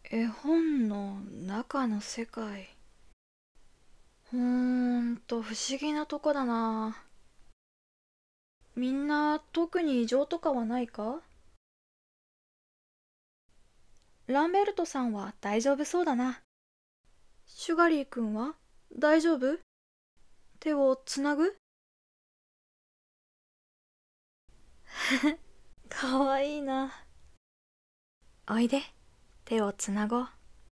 絵本の中の世界。不思議なとこだな。みんな特に異常とかはないか？ランベルトさんは大丈夫そうだな。シュガリー君は大丈夫？手をつなぐ？かわいいな。おいで、手をつなごう。